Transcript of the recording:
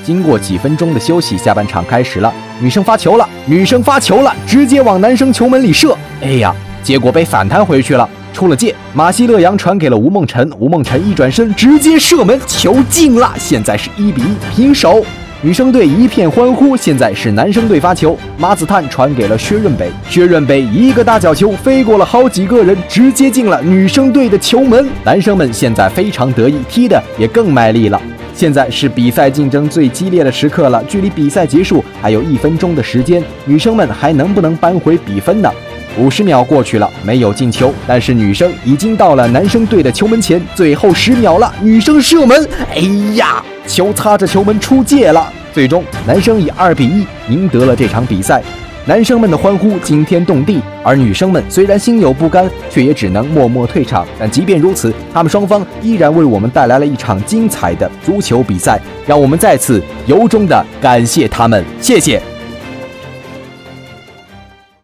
经过几分钟的休息，下半场开始了。女生发球了，直接往男生球门里射。哎呀，结果被反弹回去了，出了界。马西勒扬传给了吴梦辰，吴梦辰一转身直接射门，球进了。现在是1-1平手。女生队一片欢呼，现在是男生队发球。马子探传给了薛润北，薛润北一个大角球飞过了好几个人，直接进了女生队的球门。男生们现在非常得意，踢的也更卖力了。现在是比赛竞争最激烈的时刻了，距离比赛结束还有1分钟的时间，女生们还能不能扳回比分呢？50秒过去了，没有进球，但是女生已经到了男生队的球门前，最后10秒了，女生射门，哎呀，球擦着球门出界了。最终，男生以2-1赢得了这场比赛。男生们的欢呼惊天动地，而女生们虽然心有不甘，却也只能默默退场。但即便如此，他们双方依然为我们带来了一场精彩的足球比赛，让我们再次由衷的感谢他们，谢谢。